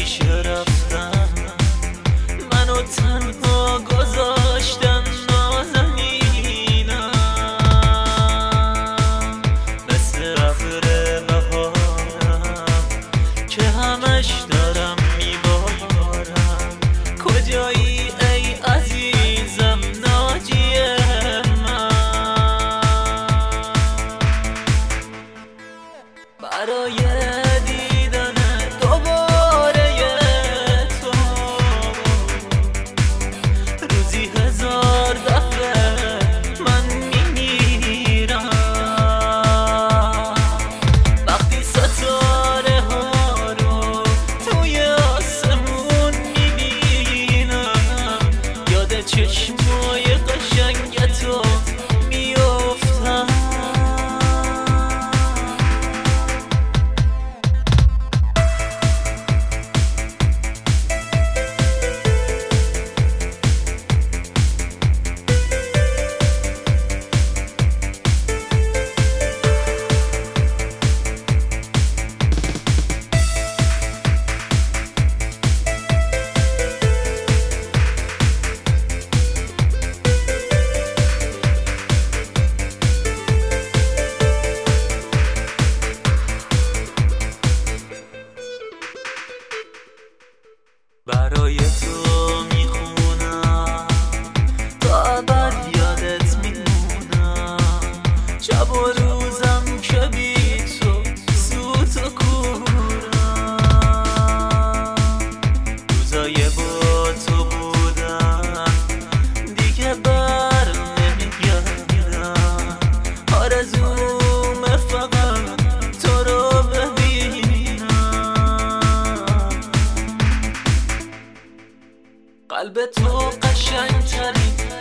همیشه رفتن، منو تنها گذاشتن نازنینم، مثل بهار بهارم که همش دارم میبارم. کجایی ای عزیزم ناجی من؟ برای دیدن دوباره تو روزی 1000 دفعه من میمیرم. وقتی ستاره ها رو توی آسمون میبینم، یاد چشمای قشنگ تو میافتم. برای تو میخونم تا ابد یادت میمونم، شب و روزم که بی تو سوت و کورم. روزای با تو بودن دیگه بر نمیگردم، آرزوم فقط تو رو ببینم. قلب تو قشنگترین